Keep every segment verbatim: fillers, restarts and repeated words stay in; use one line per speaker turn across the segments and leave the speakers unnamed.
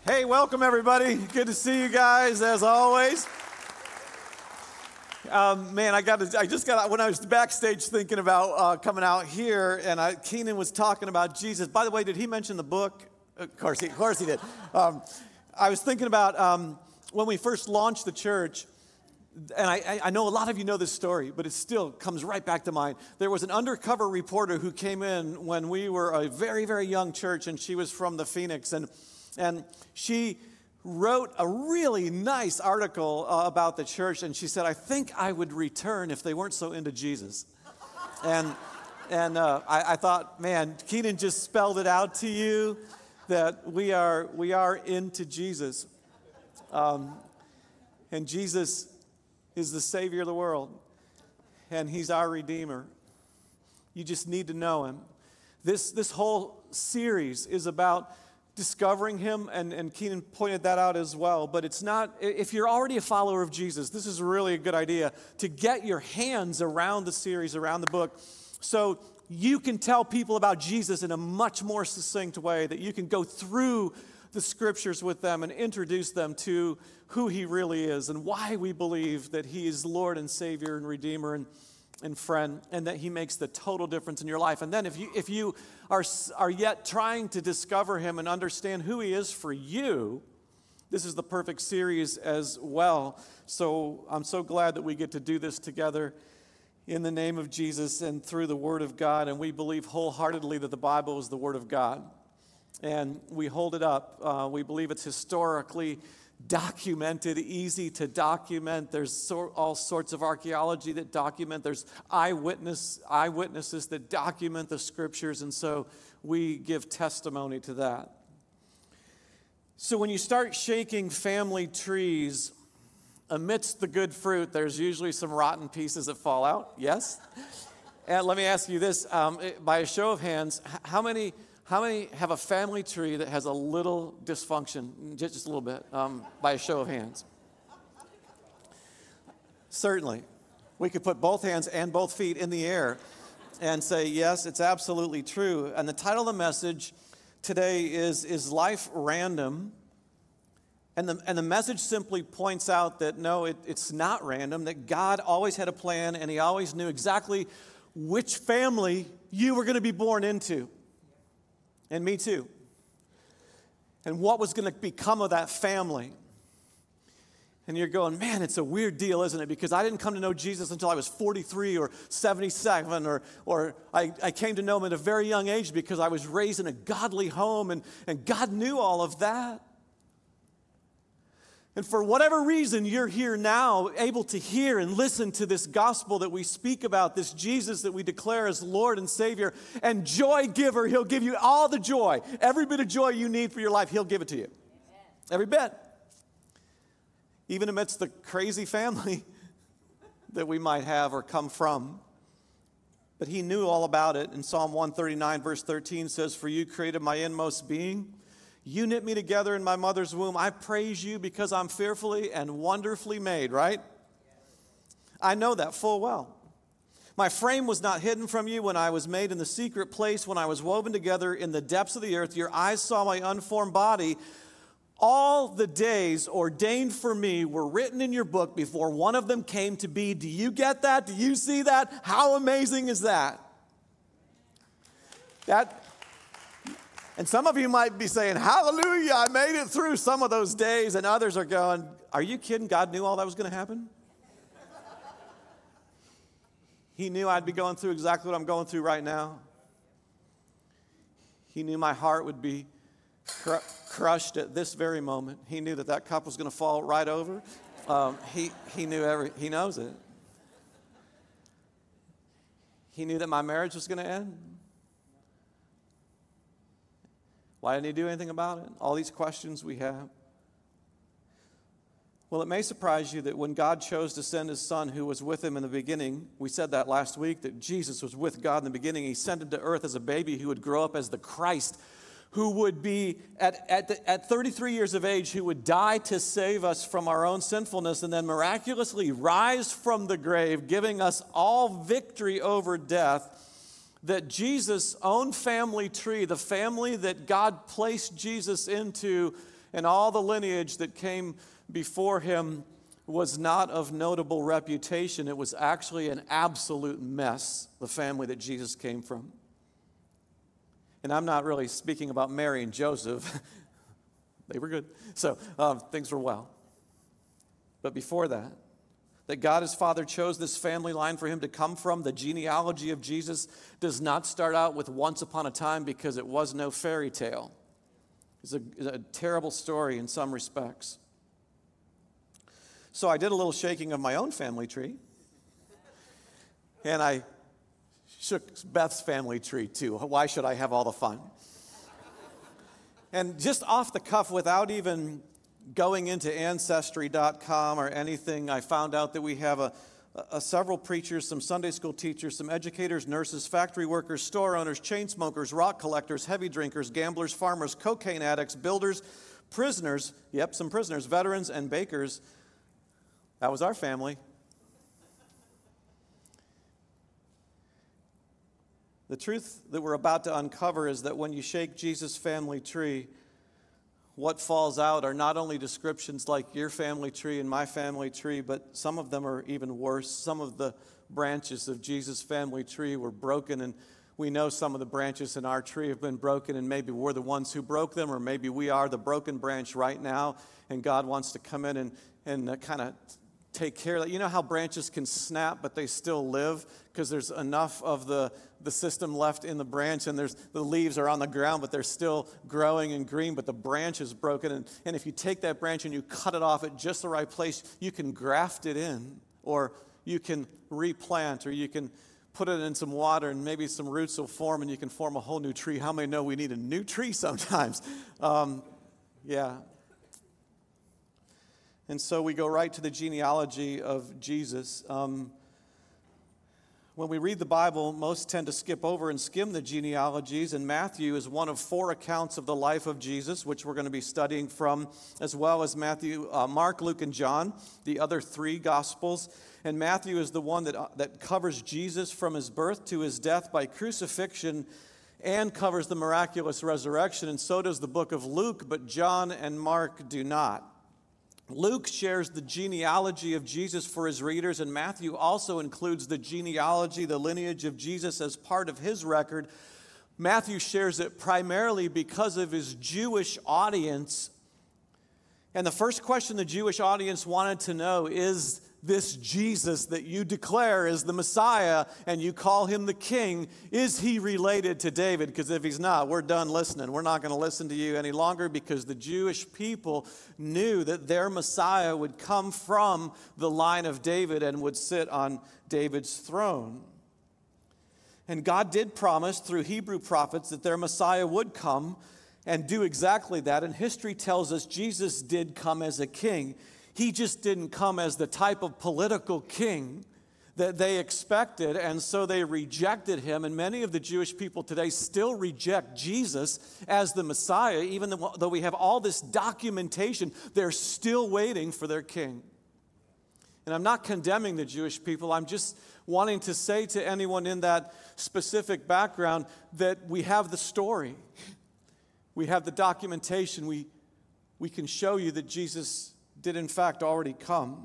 Hey, welcome everybody. Good to see you guys as always. Um, man, I got to, I just got when I was backstage thinking about uh, coming out here, and I, Keenan was talking about Jesus. By the way, did he mention the book? Of course, he, of course he did. Um, I was thinking about um, when we first launched the church. And I, I know a lot of you know this story, but it still comes right back to mind. There was an undercover reporter who came in when we were a very, very young church, and she was from the Phoenix. And, and she wrote a really nice article uh, about the church, and she said, I think I would return if they weren't so into Jesus. And, and uh, I, I thought, man, Keenan just spelled it out to you that we are, we are into Jesus. Um, and Jesus is the Savior of the world, and He's our Redeemer. You just need to know Him. This, this whole series is about discovering Him, and, and Keenan pointed that out as well, but it's not, if you're already a follower of Jesus, this is really a good idea to get your hands around the series, around the book, so you can tell people about Jesus in a much more succinct way, that you can go through the scriptures with them and introduce them to who He really is and why we believe that He is Lord and Savior and Redeemer and, and friend, and that He makes the total difference in your life. And then if you if you are, are yet trying to discover Him and understand who He is for you, this is the perfect series as well. So I'm so glad that we get to do this together in the name of Jesus and through the Word of God. And we believe wholeheartedly that the Bible is the Word of God. And we hold it up. Uh, we believe it's historically documented, easy to document. There's so, all sorts of archaeology that document. There's eyewitness, eyewitnesses that document the scriptures, and so we give testimony to that. So when you start shaking family trees, amidst the good fruit, there's usually some rotten pieces that fall out, yes? And let me ask you this, um, by a show of hands, how many... How many have a family tree that has a little dysfunction, just, just a little bit, um, by a show of hands? Certainly. We could put both hands and both feet in the air and say, yes, it's absolutely true. And the title of the message today is, is Life Random? And the, and the message simply points out that, no, it, it's not random, that God always had a plan, and He always knew exactly which family you were going to be born into. And me too. And what was going to become of that family. And you're going, man, it's a weird deal, isn't it? Because I didn't come to know Jesus until I was forty-three or seventy-seven, or, or I, I came to know Him at a very young age because I was raised in a godly home, and, and God knew all of that. And for whatever reason, you're here now, able to hear and listen to this gospel that we speak about, this Jesus that we declare as Lord and Savior and joy giver. He'll give you all the joy. Every bit of joy you need for your life, He'll give it to you. Amen. Every bit. Even amidst the crazy family that we might have or come from. But He knew all about it. In Psalm one thirty-nine, verse thirteen says, "For you created my inmost being. You knit me together in my mother's womb. I praise You because I'm fearfully and wonderfully made," right? I know that full well. "My frame was not hidden from You when I was made in the secret place, when I was woven together in the depths of the earth. Your eyes saw my unformed body. All the days ordained for me were written in Your book before one of them came to be." Do you get that? Do you see that? How amazing is that? That... And some of you might be saying, hallelujah, I made it through some of those days. And others are going, are you kidding? God knew all that was going to happen? He knew I'd be going through exactly what I'm going through right now. He knew my heart would be cr- crushed at this very moment. He knew that that cup was going to fall right over. Um, he, he knew every, He knows it. He knew that my marriage was going to end. Why didn't He do anything about it? All these questions we have. Well, it may surprise you that when God chose to send His Son who was with Him in the beginning, we said that last week, that Jesus was with God in the beginning. He sent Him to earth as a baby who would grow up as the Christ, who would be, at, at, the, at thirty-three years of age, who would die to save us from our own sinfulness and then miraculously rise from the grave, giving us all victory over death. That Jesus' own family tree, the family that God placed Jesus into, and all the lineage that came before him was not of notable reputation. It was actually an absolute mess, the family that Jesus came from. And I'm not really speaking about Mary and Joseph. They were good. So um, things were well. But before that, that God his Father chose this family line for him to come from, the genealogy of Jesus does not start out with once upon a time, because it was no fairy tale. It's a, it's a terrible story in some respects. So I did a little shaking of my own family tree. And I shook Beth's family tree too. Why should I have all the fun? And just off the cuff, without even going into Ancestry dot com or anything, I found out that we have a, a, several preachers, some Sunday school teachers, some educators, nurses, factory workers, store owners, chain smokers, rock collectors, heavy drinkers, gamblers, farmers, cocaine addicts, builders, prisoners, yep, some prisoners, veterans, and bakers. That was our family. The truth that we're about to uncover is that when you shake Jesus' family tree, what falls out are not only descriptions like your family tree and my family tree, but some of them are even worse. Some of the branches of Jesus' family tree were broken, and we know some of the branches in our tree have been broken, and maybe we're the ones who broke them, or maybe we are the broken branch right now, and God wants to come in and, and uh, kind of take care of that. You know how branches can snap, but they still live because there's enough of the, the system left in the branch, and there's the leaves are on the ground, but they're still growing and green, but the branch is broken. And, and if you take that branch and you cut it off at just the right place, you can graft it in, or you can replant, or you can put it in some water, and maybe some roots will form, and you can form a whole new tree. How many know we need a new tree sometimes? Um, yeah. And so we go right to the genealogy of Jesus. Um, when we read the Bible, most tend to skip over and skim the genealogies, and Matthew is one of four accounts of the life of Jesus, which we're going to be studying from, as well as Matthew, uh, Mark, Luke, and John, the other three Gospels. And Matthew is the one that, uh, that covers Jesus from his birth to his death by crucifixion, and covers the miraculous resurrection, and so does the book of Luke, but John and Mark do not. Luke shares the genealogy of Jesus for his readers, and Matthew also includes the genealogy, the lineage of Jesus as part of his record. Matthew shares it primarily because of his Jewish audience. And the first question the Jewish audience wanted to know is, this Jesus that you declare is the Messiah and you call him the King, is he related to David? Because if he's not, we're done listening. We're not going to listen to you any longer, because the Jewish people knew that their Messiah would come from the line of David and would sit on David's throne. And God did promise through Hebrew prophets that their Messiah would come and do exactly that. And history tells us Jesus did come as a king. He just didn't come as the type of political king that they expected, and so they rejected him. And many of the Jewish people today still reject Jesus as the Messiah, even though we have all this documentation. They're still waiting for their king. And I'm not condemning the Jewish people. I'm just wanting to say to anyone in that specific background that we have the story. We have the documentation. We, we can show you that Jesus did in fact already come.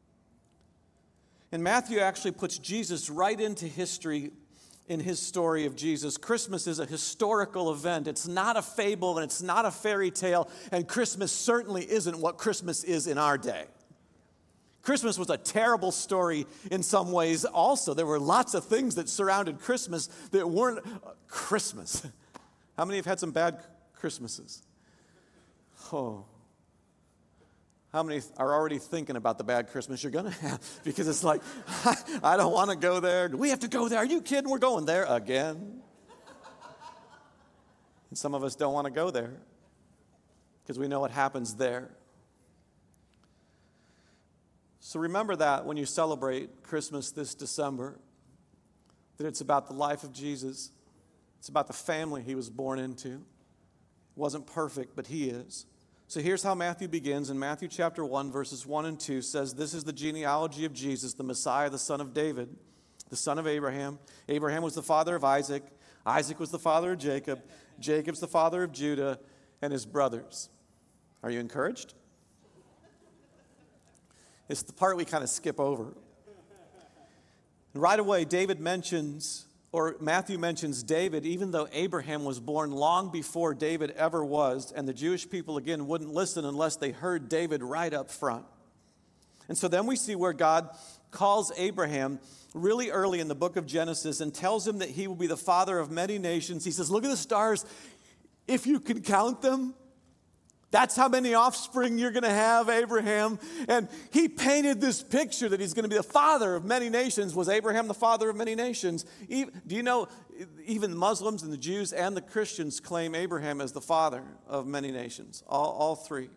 And Matthew actually puts Jesus right into history in his story of Jesus. Christmas is a historical event. It's not a fable and it's not a fairy tale, and Christmas certainly isn't what Christmas is in our day. Christmas was a terrible story in some ways also. There were lots of things that surrounded Christmas that weren't Christmas. How many have had some bad Christmases? Oh. How many are already thinking about the bad Christmas you're going to have? Because it's like, I don't want to go there. Do we have to go there? Are you kidding? We're going there again. And some of us don't want to go there because we know what happens there. So remember that when you celebrate Christmas this December, that it's about the life of Jesus. It's about the family he was born into. It wasn't perfect, but he is. So here's how Matthew begins. In Matthew chapter one, verses one and two says, this is the genealogy of Jesus, the Messiah, the son of David, the son of Abraham. Abraham was the father of Isaac. Isaac was the father of Jacob. Jacob's the father of Judah and his brothers. Are you encouraged? It's the part we kind of skip over. Right away, David mentions, or Matthew mentions David, even though Abraham was born long before David ever was, and the Jewish people, again, wouldn't listen unless they heard David right up front. And so then we see where God calls Abraham really early in the book of Genesis and tells him that he will be the father of many nations. He says, look at the stars. If you can count them, that's how many offspring you're going to have, Abraham. And he painted this picture that he's going to be the father of many nations. Was Abraham the father of many nations? Do you know, even Muslims and the Jews and the Christians claim Abraham as the father of many nations, all, all three.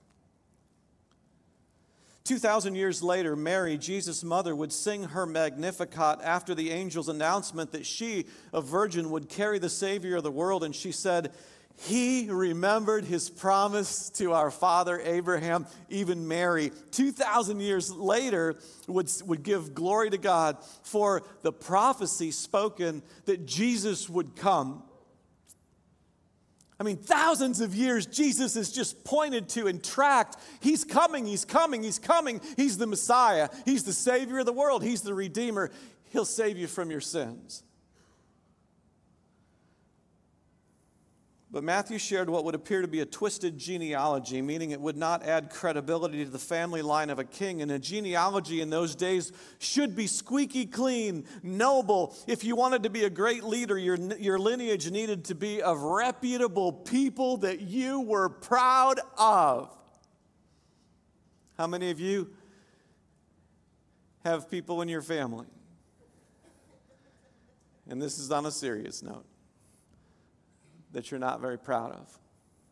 two thousand years later, Mary, Jesus' mother, would sing her Magnificat after the angel's announcement that she, a virgin, would carry the Savior of the world. And she said, he remembered his promise to our father Abraham. Even Mary, two thousand years later, would, would give glory to God for the prophecy spoken that Jesus would come. I mean, thousands of years, Jesus is just pointed to and tracked. He's coming, he's coming, he's coming. He's the Messiah. He's the Savior of the world. He's the Redeemer. He'll save you from your sins. But Matthew shared what would appear to be a twisted genealogy, meaning it would not add credibility to the family line of a king. And a genealogy in those days should be squeaky clean, noble. If you wanted to be a great leader, your, your lineage needed to be of reputable people that you were proud of. How many of you have people in your family? And this is on a serious note, that you're not very proud of?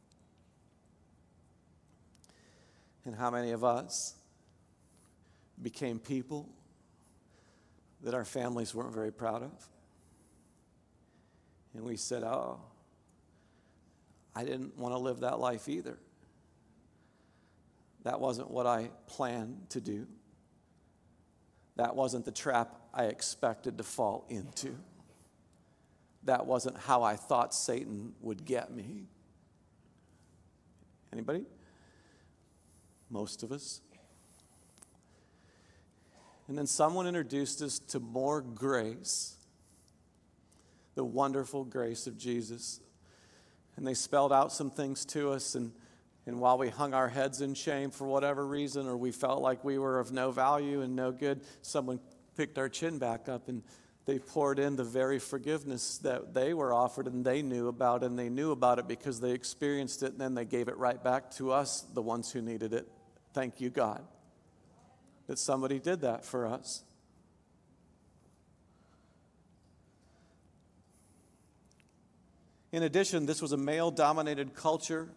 And how many of us became people that our families weren't very proud of? And we said, oh, I didn't want to live that life either. That wasn't what I planned to do. That wasn't the trap I expected to fall into. That wasn't how I thought Satan would get me. Anybody? Most of us. And then someone introduced us to more grace, the wonderful grace of Jesus. And they spelled out some things to us, and, and while we hung our heads in shame for whatever reason, or we felt like we were of no value and no good, someone picked our chin back up and they poured in the very forgiveness that they were offered and they knew about, and they knew about it because they experienced it, and then they gave it right back to us, the ones who needed it. Thank you, God, that somebody did that for us. In addition, this was a male-dominated culture.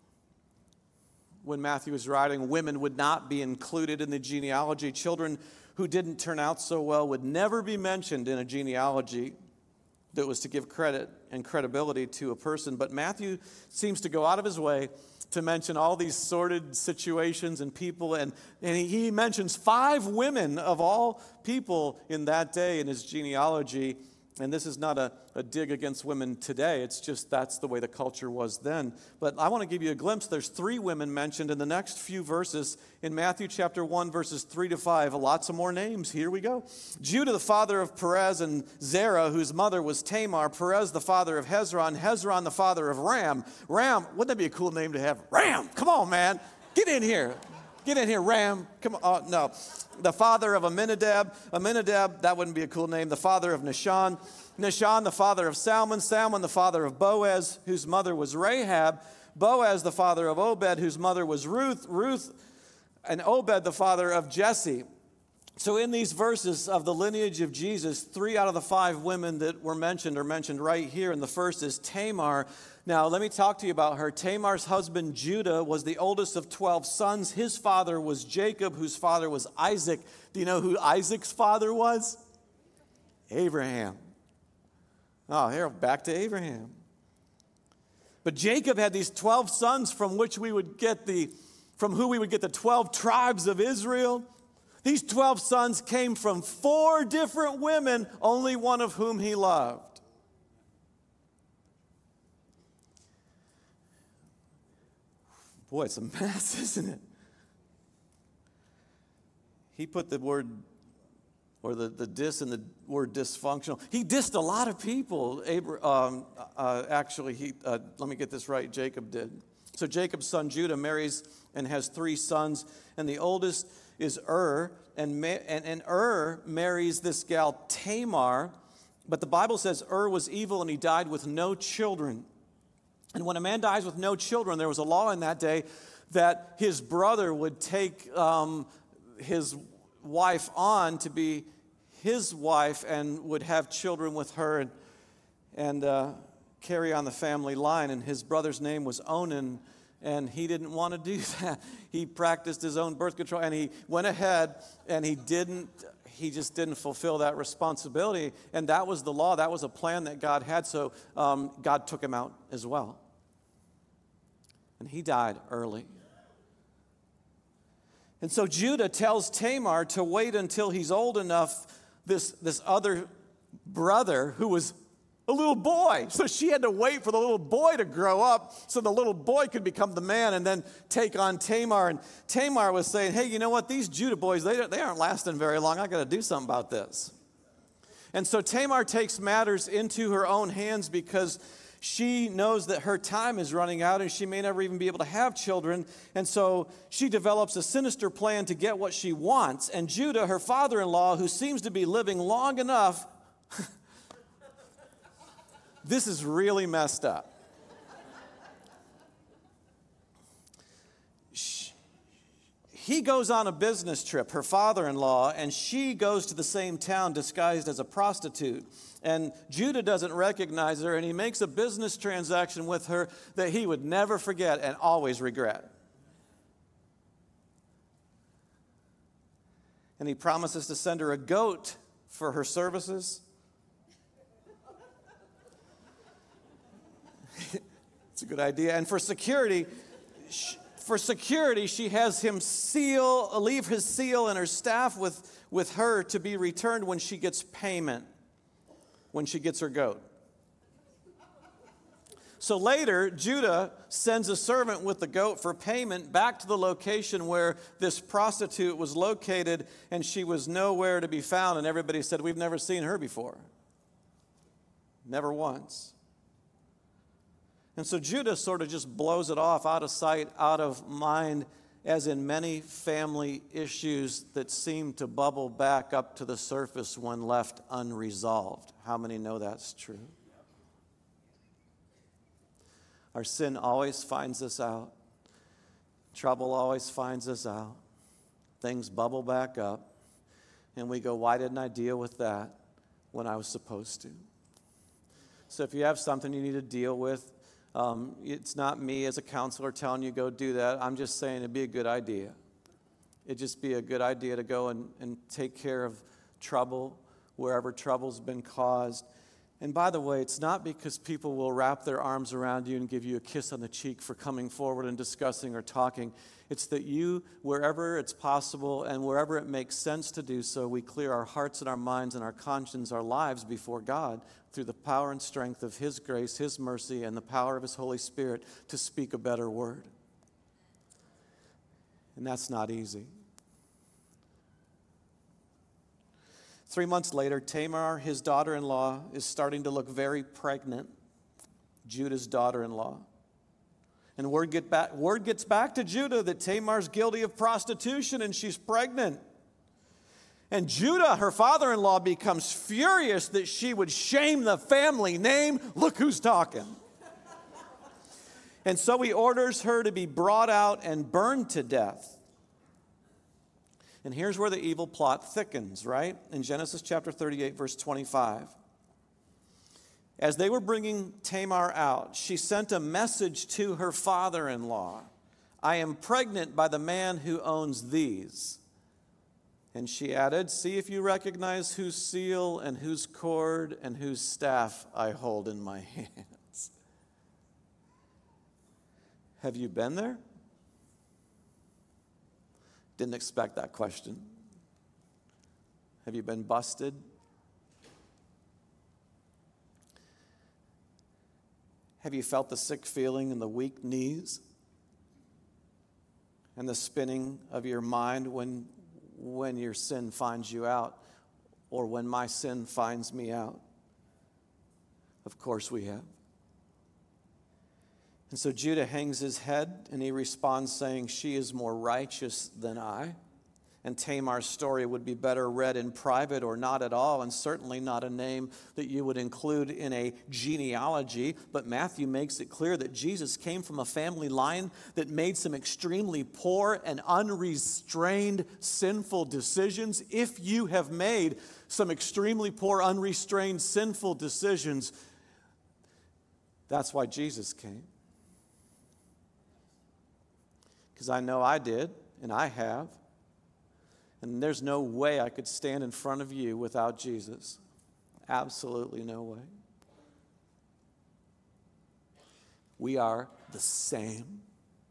When Matthew was writing, women would not be included in the genealogy. Children who didn't turn out so well would never be mentioned in a genealogy that was to give credit and credibility to a person. But Matthew seems to go out of his way to mention all these sordid situations and people. And, and he, he mentions five women of all people in that day in his genealogy. And this is not a, a dig against women today. It's just that's the way the culture was then. But I want to give you a glimpse. There's three women mentioned in the next few verses in Matthew chapter one, verses three to five. Lots of more names. Here we go. Judah, the father of Perez and Zerah, whose mother was Tamar. Perez, the father of Hezron. Hezron, the father of Ram. Ram, wouldn't that be a cool name to have? Ram, come on, man. Get in here. Get in here, Ram. Come on. Oh, no. The father of Aminadab. Aminadab, that wouldn't be a cool name. The father of Nahshon. Nahshon, the father of Salmon. Salmon, the father of Boaz, whose mother was Rahab. Boaz, the father of Obed, whose mother was Ruth. Ruth and Obed, the father of Jesse. So in these verses of the lineage of Jesus, three out of the five women that were mentioned are mentioned right here. And the first is Tamar. Now, let me talk to you about her. Tamar's husband, Judah, was the oldest of twelve sons. His father was Jacob, whose father was Isaac. Do you know who Isaac's father was? Abraham. Oh, here, back to Abraham. But Jacob had these twelve sons from which we would get the, from who we would get the twelve tribes of Israel. These twelve sons came from four different women, only one of whom he loved. Boy, it's a mess, isn't it? He put the word, or the, the dis in the word dysfunctional. He dissed a lot of people. Abra- um, uh, actually, he, uh, let me get this right, Jacob did. So Jacob's son Judah marries and has three sons, and the oldest is Ur, and, ma- and, and Ur marries this gal Tamar, but the Bible says Ur was evil and he died with no children. And when a man dies with no children, there was a law in that day that his brother would take um, his wife on to be his wife and would have children with her and, and uh, carry on the family line. And his brother's name was Onan, and he didn't want to do that. He practiced his own birth control, and he went ahead and he didn't, he just didn't fulfill that responsibility. And that was the law. That was a plan that God had. So um, God took him out as well. And he died early. And so Judah tells Tamar to wait until he's old enough, this, this other brother who was a little boy. So she had to wait for the little boy to grow up so the little boy could become the man and then take on Tamar. And Tamar was saying, hey, you know what? These Judah boys, they, they aren't lasting very long. I got to do something about this. And so Tamar takes matters into her own hands because she knows that her time is running out and she may never even be able to have children. And so she develops a sinister plan to get what she wants. And Judah, her father-in-law, who seems to be living long enough, this is really messed up. He goes on a business trip, her father-in-law, and she goes to the same town disguised as a prostitute. And Judah doesn't recognize her, and he makes a business transaction with her that he would never forget and always regret. And he promises to send her a goat for her services. It's a good idea. And for security, for security, she has him seal, leave his seal and her staff with, with her to be returned when she gets payment, when she gets her goat. So later, Judah sends a servant with the goat for payment back to the location where this prostitute was located, and she was nowhere to be found, and everybody said, we've never seen her before. Never once. And so Judah sort of just blows it off, out of sight, out of mind, as in many family issues that seem to bubble back up to the surface when left unresolved. How many know that's true? Our sin always finds us out. Trouble always finds us out. Things bubble back up. And we go, why didn't I deal with that when I was supposed to? So if you have something you need to deal with, Um, it's not me as a counselor telling you go do that. I'm just saying it'd be a good idea. It'd just be a good idea to go and, and take care of trouble wherever trouble's been caused. And by the way, it's not because people will wrap their arms around you and give you a kiss on the cheek for coming forward and discussing or talking. It's that you, wherever it's possible and wherever it makes sense to do so, we clear our hearts and our minds and our conscience, our lives before God through the power and strength of His grace, His mercy, and the power of His Holy Spirit to speak a better word. And that's not easy. Three months later, Tamar, his daughter-in-law, is starting to look very pregnant, Judah's daughter-in-law. And word, get back, word gets back to Judah that Tamar's guilty of prostitution and she's pregnant. And Judah, her father-in-law, becomes furious that she would shame the family name. Look who's talking. And so he orders her to be brought out and burned to death. And here's where the evil plot thickens, right? In Genesis chapter thirty-eight, verse twenty-five. As they were bringing Tamar out, she sent a message to her father-in-law. I am pregnant by the man who owns these. And she added, see if you recognize whose seal and whose cord and whose staff I hold in my hands. Have you been there? Didn't expect that question. Have you been busted? Have you felt the sick feeling and the weak knees? and the spinning of your mind when, when your sin finds you out, or when my sin finds me out? Of course we have. And so Judah hangs his head and he responds saying, she is more righteous than I. And Tamar's story would be better read in private or not at all, and certainly not a name that you would include in a genealogy. But Matthew makes it clear that Jesus came from a family line that made some extremely poor and unrestrained sinful decisions. If you have made some extremely poor, unrestrained, sinful decisions, that's why Jesus came. Because I know I did, and I have. And there's no way I could stand in front of you without Jesus. Absolutely no way. We are the same.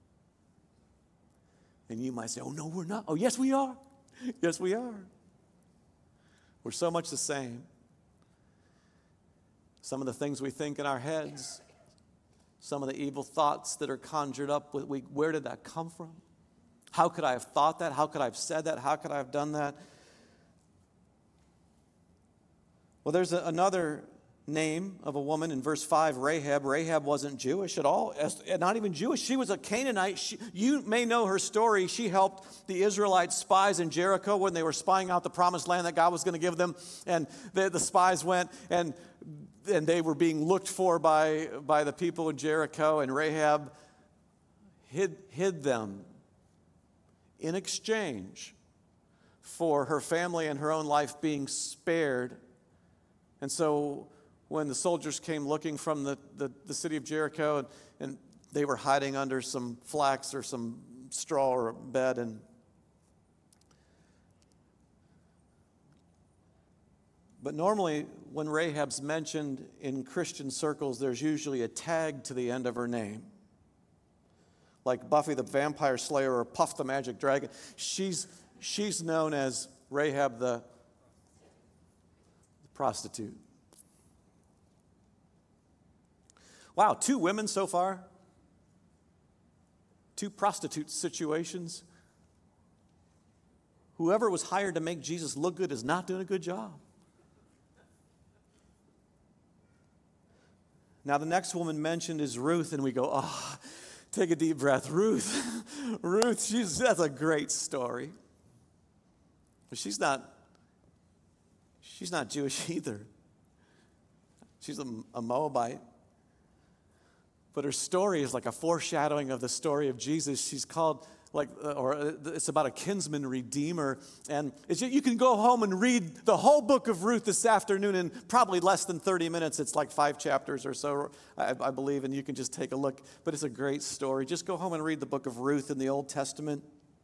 And you might say, oh, no, we're not. Oh, yes, we are. Yes, we are. We're so much the same. Some of the things we think in our heads, some of the evil thoughts that are conjured up, we, where did that come from? How could I have thought that? How could I have said that? How could I have done that? Well, there's a, another name of a woman in verse five, Rahab. Rahab wasn't Jewish at all, not even Jewish. She was a Canaanite. She, you may know her story. She helped the Israelite spies in Jericho when they were spying out the promised land that God was going to give them. And the, the spies went and, and they were being looked for by, by the people in Jericho. And Rahab hid, hid them in exchange for her family and her own life being spared. And so when the soldiers came looking from the, the, the city of Jericho, and, and they were hiding under some flax or some straw or a bed, and but normally when Rahab's mentioned in Christian circles, there's usually a tag to the end of her name. Like Buffy the Vampire Slayer or Puff the Magic Dragon. She's, she's known as Rahab the, the prostitute. Wow, two women so far. Two prostitute situations. Whoever was hired to make Jesus look good is not doing a good job. Now the next woman mentioned is Ruth, and we go, oh, take a deep breath. Ruth, Ruth, she's, that's a great story. But she's not, she's not Jewish either. She's a, a Moabite. But her story is like a foreshadowing of the story of Jesus. She's called, like, or it's about a kinsman redeemer. And it's, you can go home and read the whole book of Ruth this afternoon in probably less than thirty minutes. It's like five chapters or so, I, I believe, and you can just take a look. But it's a great story. Just go home and read the book of Ruth in the Old Testament.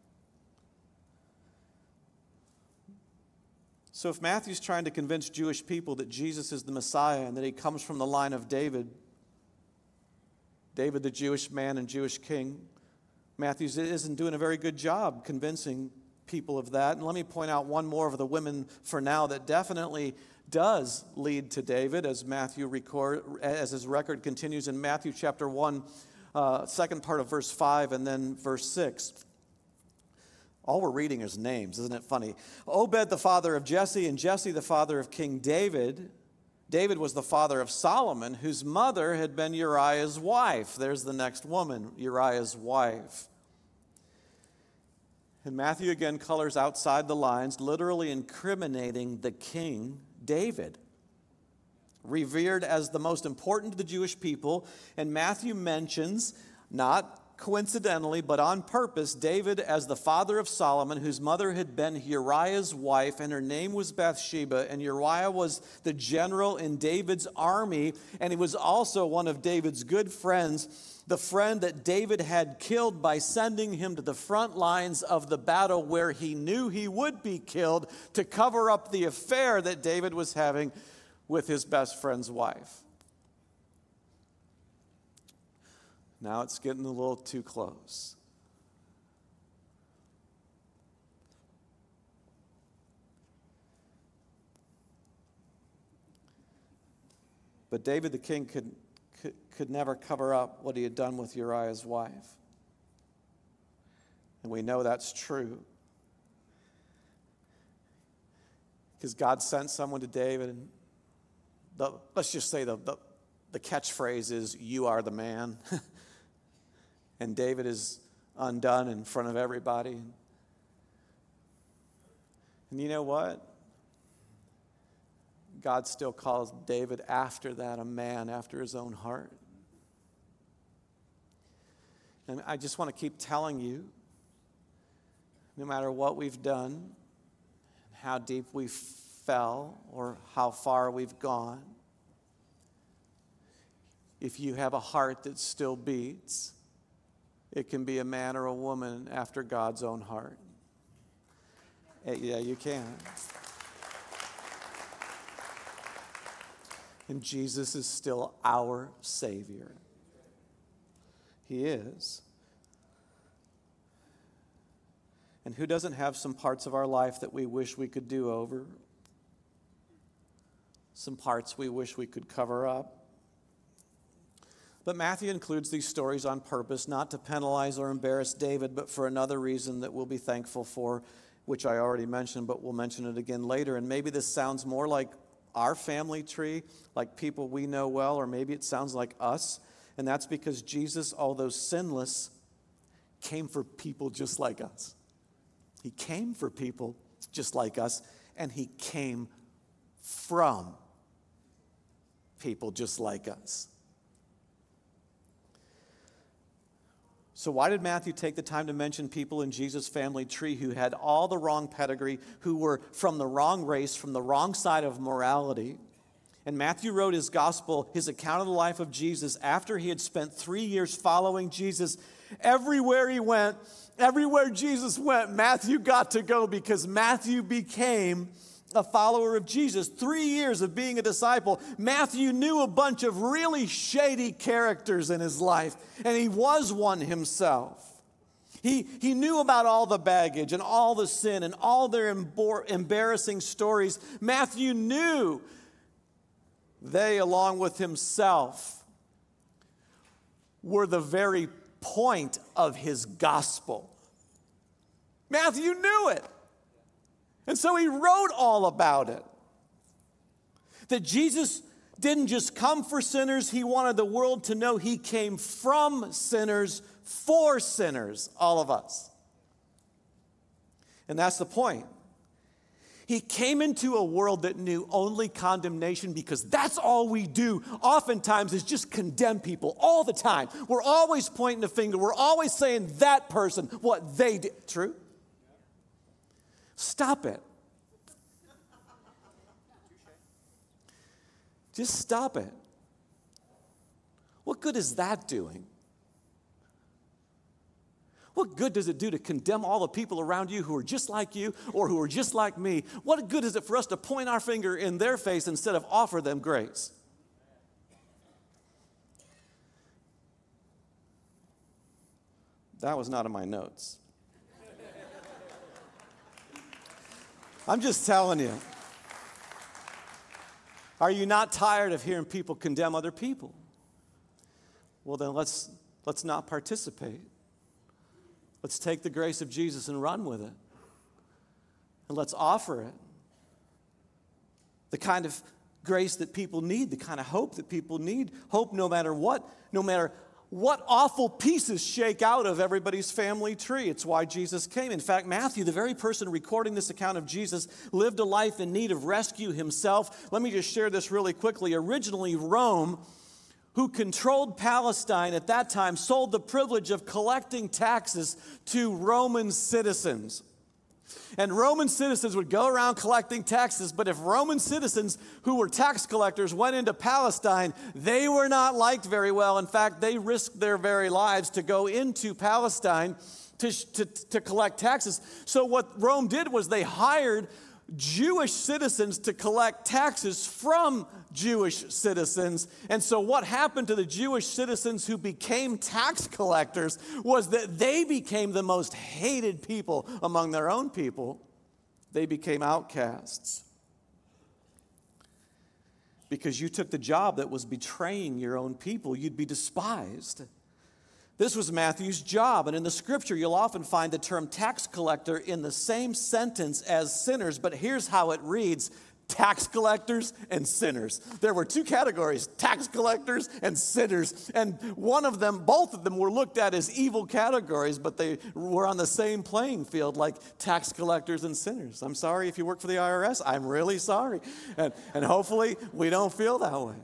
So if Matthew's trying to convince Jewish people that Jesus is the Messiah and that he comes from the line of David, David the Jewish man and Jewish king, Matthew isn't doing a very good job convincing people of that. And let me point out one more of the women for now that definitely does lead to David, as Matthew record, as his record continues in Matthew chapter one, uh, second part of verse five, and then verse six. All we're reading is names, isn't it funny? Obed, the father of Jesse, and Jesse, the father of King David. David was the father of Solomon, whose mother had been Uriah's wife. There's the next woman, Uriah's wife. And Matthew again colors outside the lines, literally incriminating the king, David, revered as the most important to the Jewish people. And Matthew mentions, not coincidentally, but on purpose, David as the father of Solomon, whose mother had been Uriah's wife, and her name was Bathsheba, and Uriah was the general in David's army, and he was also one of David's good friends, the friend that David had killed by sending him to the front lines of the battle where he knew he would be killed to cover up the affair that David was having with his best friend's wife. Now it's getting a little too close. But David the king could, could, could never cover up what he had done with Uriah's wife. And we know that's true. Because God sent someone to David, and the, let's just say the, the, the catchphrase is, "You are the man." And David is undone in front of everybody. And you know what? God still calls David after that a man after his own heart. And I just want to keep telling you, no matter what we've done, how deep we fell, or how far we've gone, if you have a heart that still beats, it can be a man or a woman after God's own heart. Yeah, you can. And Jesus is still our Savior. He is. And who doesn't have some parts of our life that we wish we could do over? Some parts we wish we could cover up? But Matthew includes these stories on purpose, not to penalize or embarrass David, but for another reason that we'll be thankful for, which I already mentioned, but we'll mention it again later. And maybe this sounds more like our family tree, like people we know well, or maybe it sounds like us. And that's because Jesus, although sinless, came for people just like us. He came for people just like us, and he came from people just like us. So why did Matthew take the time to mention people in Jesus' family tree who had all the wrong pedigree, who were from the wrong race, from the wrong side of morality? And Matthew wrote his gospel, his account of the life of Jesus, after he had spent three years following Jesus. Everywhere he went, everywhere Jesus went, Matthew got to go, because Matthew became a follower of Jesus. Three years of being a disciple. Matthew knew a bunch of really shady characters in his life, and he was one himself. He, he knew about all the baggage and all the sin and all their embor- embarrassing stories. Matthew knew they, along with himself, were the very point of his gospel. Matthew knew it. And so he wrote all about it. That Jesus didn't just come for sinners, he wanted the world to know he came from sinners for sinners, all of us. And that's the point. He came into a world that knew only condemnation, because that's all we do oftentimes is just condemn people all the time. We're always pointing a finger. We're always saying that person, what they did. True? Stop it. Just stop it. What good is that doing? What good does it do to condemn all the people around you who are just like you or who are just like me? What good is it for us to point our finger in their face instead of offer them grace? That was not in my notes. I'm just telling you. Are you not tired of hearing people condemn other people? Well, then let's let's not participate. Let's take the grace of Jesus and run with it. And let's offer it. The kind of grace that people need, the kind of hope that people need. Hope no matter what, no matter what awful pieces shake out of everybody's family tree. It's why Jesus came. In fact, Matthew, the very person recording this account of Jesus, lived a life in need of rescue himself. Let me just share this really quickly. Originally, Rome, who controlled Palestine at that time, sold the privilege of collecting taxes to Roman citizens. And Roman citizens would go around collecting taxes, but if Roman citizens who were tax collectors went into Palestine, they were not liked very well. In fact, they risked their very lives to go into Palestine to, to, to collect taxes. So what Rome did was they hired Jewish citizens to collect taxes from Jewish citizens. And so what happened to the Jewish citizens who became tax collectors was that they became the most hated people among their own people. They became outcasts. Because you took the job that was betraying your own people, you'd be despised. This was Matthew's job, and in the scripture you'll often find the term tax collector in the same sentence as sinners, but here's how it reads: tax collectors and sinners. There were two categories, tax collectors and sinners, and one of them, both of them were looked at as evil categories, but they were on the same playing field like tax collectors and sinners. I'm sorry if you work for the I R S, I'm really sorry, and, and hopefully we don't feel that way.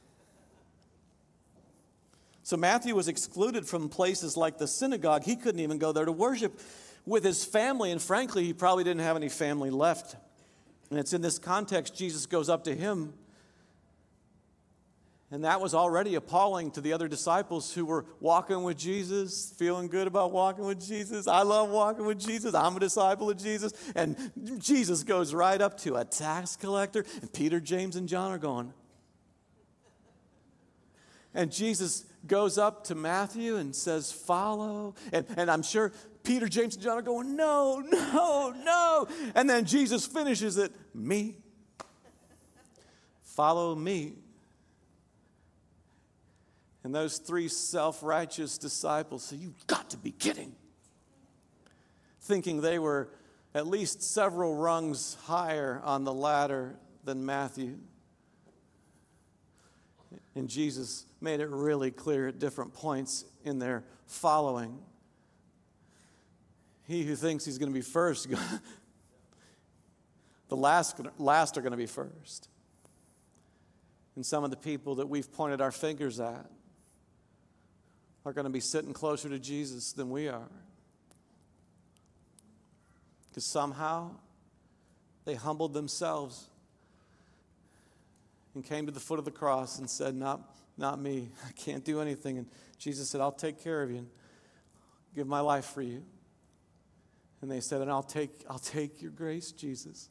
So Matthew was excluded from places like the synagogue. He couldn't even go there to worship with his family, and frankly, he probably didn't have any family left. And it's in this context Jesus goes up to him. And that was already appalling to the other disciples who were walking with Jesus, feeling good about walking with Jesus. I love walking with Jesus. I'm a disciple of Jesus. And Jesus goes right up to a tax collector. And Peter, James, and John are going. And Jesus goes up to Matthew and says, follow. And, and I'm sure Peter, James, and John are going, no, no, no. And then Jesus finishes it, me. Follow me. And those three self-righteous disciples say, you've got to be kidding. Thinking they were at least several rungs higher on the ladder than Matthew. And Jesus made it really clear at different points in their following. He who thinks he's going to be first, the last, last are going to be first. And some of the people that we've pointed our fingers at are going to be sitting closer to Jesus than we are. Because somehow they humbled themselves and came to the foot of the cross and said, not, not me. I can't do anything. And Jesus said, I'll take care of you and give my life for you. And they said, and I'll take, I'll take your grace, Jesus.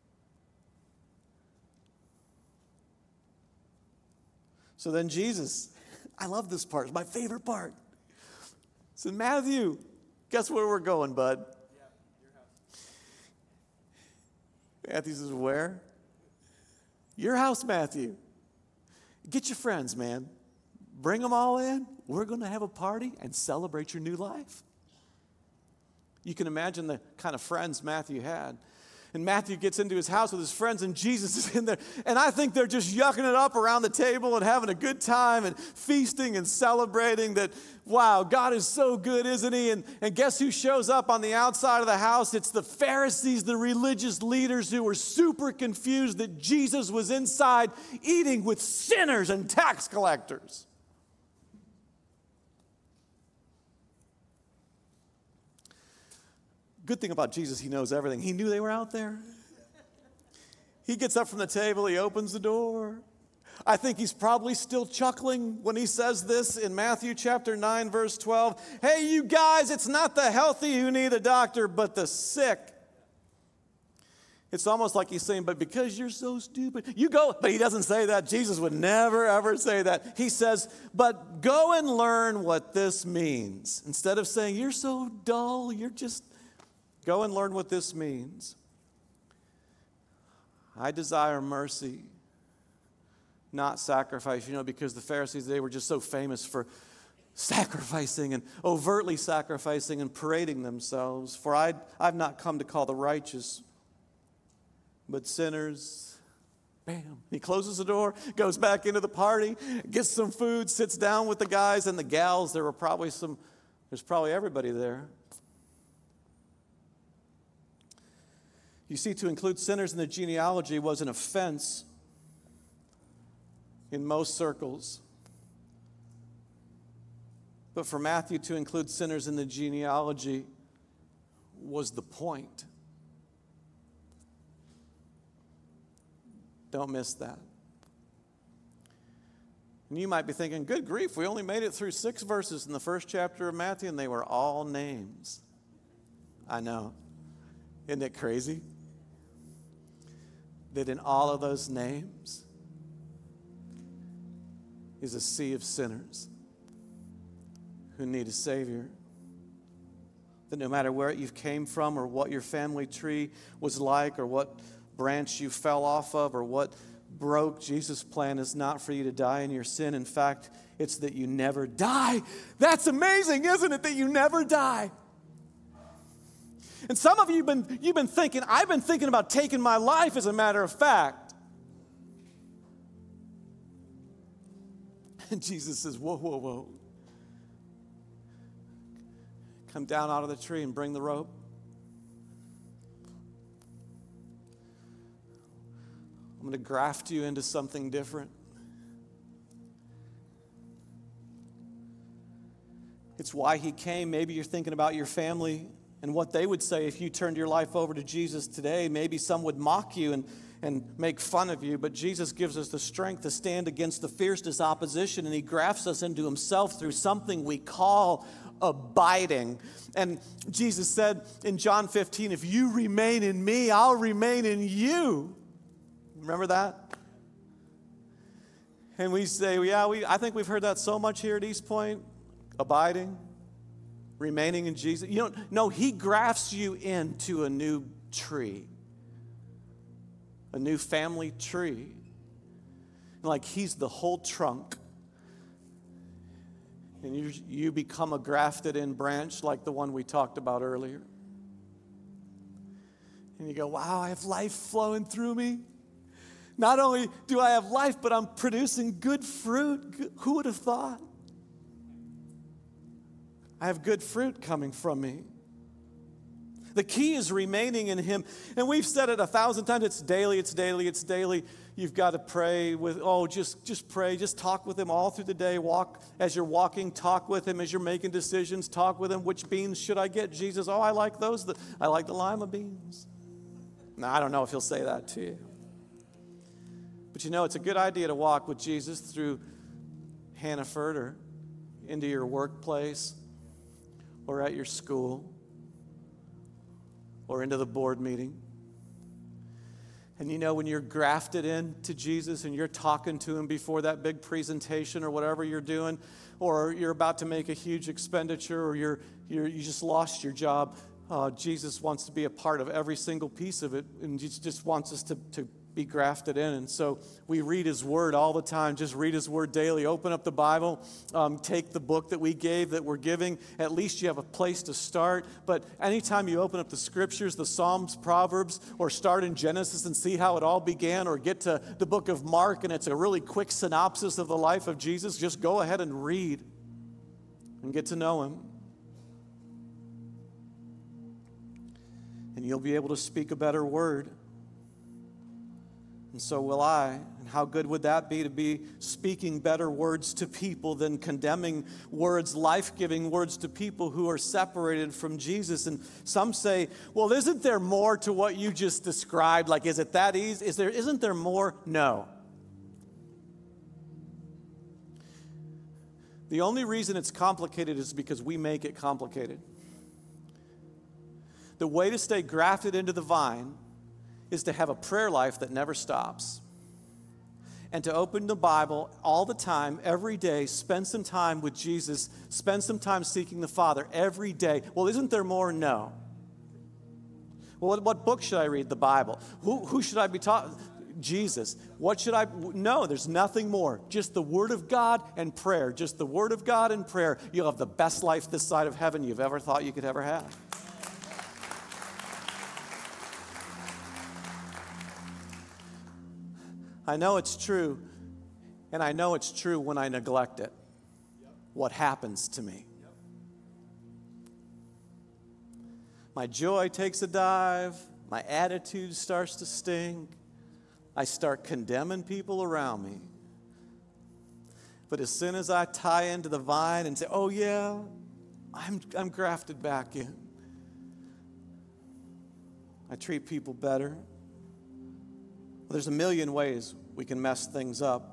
So then Jesus, I love this part. It's my favorite part. So Matthew, guess where we're going, bud? Yeah, your house. Matthew says, where? Your house, Matthew. Get your friends, man. Bring them all in. We're going to have a party and celebrate your new life. You can imagine the kind of friends Matthew had. And Matthew gets into his house with his friends, and Jesus is in there. And I think they're just yucking it up around the table and having a good time and feasting and celebrating that, wow, God is so good, isn't he? And, and guess who shows up on the outside of the house? It's the Pharisees, the religious leaders who were super confused that Jesus was inside eating with sinners and tax collectors. Good thing about Jesus, he knows everything. He knew they were out there. He gets up from the table, he opens the door. I think he's probably still chuckling when he says this in Matthew chapter nine, verse twelve. Hey, you guys, it's not the healthy who need a doctor, but the sick. It's almost like he's saying, but because you're so stupid, you go. But he doesn't say that. Jesus would never, ever say that. He says, but go and learn what this means. Instead of saying, you're so dull, you're just... Go and learn what this means. I desire mercy, not sacrifice. You know, because the Pharisees, they were just so famous for sacrificing and overtly sacrificing and parading themselves. For I, I've not come to call the righteous, but sinners. Bam. He closes the door, goes back into the party, gets some food, sits down with the guys and the gals. There were probably some, there's probably everybody there. You see, to include sinners in the genealogy was an offense in most circles. But for Matthew to include sinners in the genealogy was the point. Don't miss that. And you might be thinking, good grief, we only made it through six verses in the first chapter of Matthew, and they were all names. I know. Isn't it crazy? That in all of those names is a sea of sinners who need a Savior. That no matter where you came from or what your family tree was like or what branch you fell off of or what broke. Jesus' plan is not for you to die in your sin. In fact, it's that you never die. That's amazing, isn't it, that you never die? And some of you have been, you've been thinking, I've been thinking about taking my life, as a matter of fact. And Jesus says, whoa, whoa, whoa. Come down out of the tree and bring the rope. I'm going to graft you into something different. It's why he came. Maybe you're thinking about your family and what they would say if you turned your life over to Jesus today. Maybe some would mock you and, and make fun of you, but Jesus gives us the strength to stand against the fiercest opposition, and he grafts us into himself through something we call abiding. And Jesus said in John fifteen, if you remain in me, I'll remain in you. Remember that? And we say, well, yeah, we, I think we've heard that so much here at East Point. Abiding, remaining in Jesus. You don't, no, he grafts you into a new tree, a new family tree. Like he's the whole trunk. And you, you become a grafted in branch like the one we talked about earlier. And you go, wow, I have life flowing through me. Not only do I have life, but I'm producing good fruit. Who would have thought? I have good fruit coming from me. The key is remaining in him. And we've said it a thousand times. It's daily, it's daily, it's daily. You've got to pray with, oh, just, just pray. Just talk with him all through the day. Walk as you're walking. Talk with him as you're making decisions. Talk with him. Which beans should I get, Jesus? Oh, I like those. The, I like the lima beans. Now, I don't know if he'll say that to you. But you know, it's a good idea to walk with Jesus through Hannaford or into your workplace, or at your school, or into the board meeting. And you know, when you're grafted into Jesus and you're talking to him before that big presentation or whatever you're doing, or you're about to make a huge expenditure, or you're, you're you just lost your job, uh, Jesus wants to be a part of every single piece of it, and he just wants us to, to be grafted in. And so we read his word all the time. Just read his word daily. Open up the Bible. Um, take the book that we gave, that we're giving. At least you have a place to start. But anytime you open up the scriptures, the Psalms, Proverbs, or start in Genesis and see how it all began, or get to the book of Mark and it's a really quick synopsis of the life of Jesus, just go ahead and read and get to know him. And you'll be able to speak a better word. And so will I. And how good would that be, to be speaking better words to people than condemning words, life-giving words to people who are separated from Jesus? And some say, well, isn't there more to what you just described? Like, is it that easy? Is there, isn't there more? No. The only reason it's complicated is because we make it complicated. The way to stay grafted into the vine is to have a prayer life that never stops. And to open the Bible all the time, every day, spend some time with Jesus, spend some time seeking the Father every day. Well, isn't there more? No. Well, what, what book should I read? The Bible. Who, who should I be taught? Jesus. What should I? No, there's nothing more. Just the Word of God and prayer. Just the Word of God and prayer. You'll have the best life this side of heaven you've ever thought you could ever have. I know it's true, and I know it's true when I neglect it. Yep. What happens to me? Yep. My joy takes a dive. My attitude starts to stink. I start condemning people around me. But as soon as I tie into the vine and say, oh yeah, I'm, I'm grafted back in, I treat people better. Well, there's a million ways we can mess things up.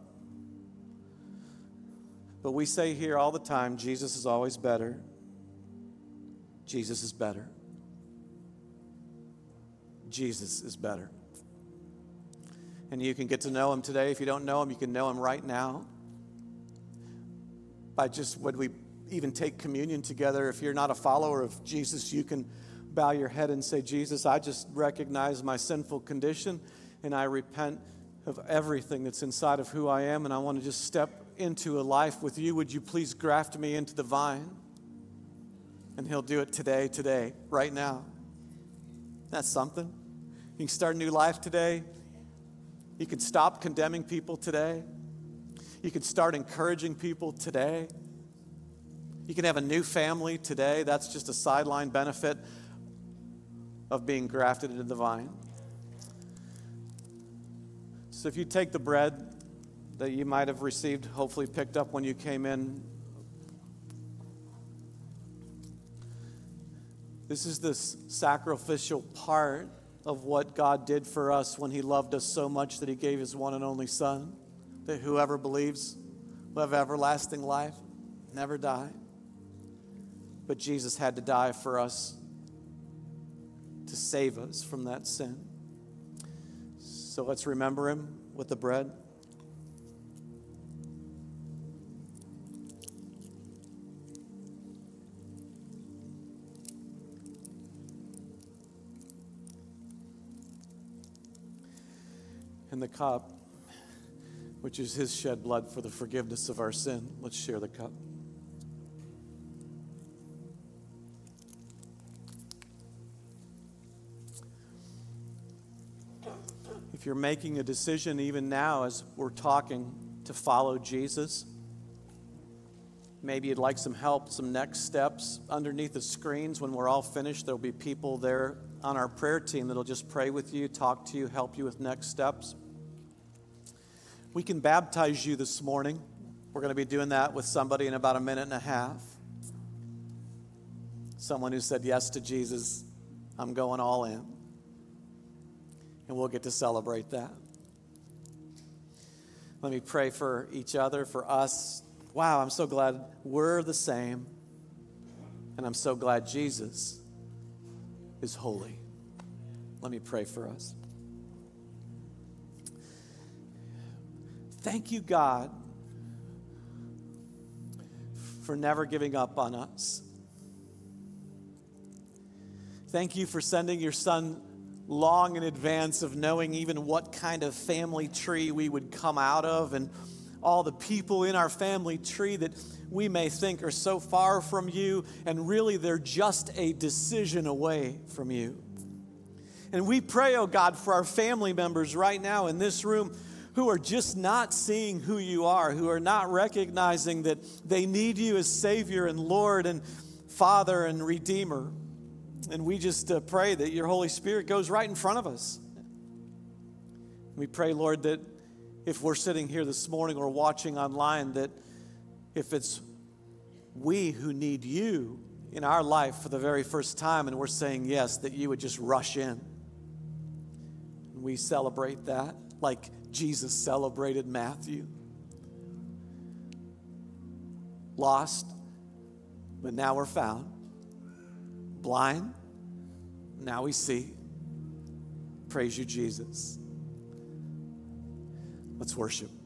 But we say here all the time, Jesus is always better. Jesus is better. Jesus is better. And you can get to know him today. If you don't know him, you can know him right now. By just when we even take communion together, if you're not a follower of Jesus, you can bow your head and say, Jesus, I just recognize my sinful condition, and I repent of everything that's inside of who I am, and I want to just step into a life with you. Would you please graft me into the vine? And he'll do it today, today, right now. That's something. You can start a new life today. You can stop condemning people today. You can start encouraging people today. You can have a new family today. That's just a sideline benefit of being grafted into the vine. So if you take the bread that you might have received, hopefully picked up when you came in, this is the sacrificial part of what God did for us when he loved us so much that he gave his one and only Son, that whoever believes will have everlasting life, never die. But Jesus had to die for us to save us from that sin. So let's remember him with the bread. And the cup, which is his shed blood for the forgiveness of our sin. Let's share the cup. If you're making a decision even now as we're talking to follow Jesus, maybe you'd like some help, some next steps. Underneath the screens, when we're all finished, there'll be people there on our prayer team that'll just pray with you, talk to you, help you with next steps. We can baptize you this morning. We're going to be doing that with somebody in about a minute and a half. Someone who said yes to Jesus. I'm going all in. And we'll get to celebrate that. Let me pray for each other, for us. Wow, I'm so glad we're the same. And I'm so glad Jesus is holy. Let me pray for us. Thank you, God, for never giving up on us. Thank you for sending your Son long in advance of knowing even what kind of family tree we would come out of, and all the people in our family tree that we may think are so far from you, and really they're just a decision away from you. And we pray, oh God, for our family members right now in this room who are just not seeing who you are, who are not recognizing that they need you as Savior and Lord and Father and Redeemer. And we just uh, pray that your Holy Spirit goes right in front of us. We pray, Lord, that if we're sitting here this morning or watching online, that if it's we who need you in our life for the very first time and we're saying yes, that you would just rush in. And we celebrate that like Jesus celebrated Matthew. Lost, but now we're found. Blind, now we see. Praise you, Jesus. Let's worship.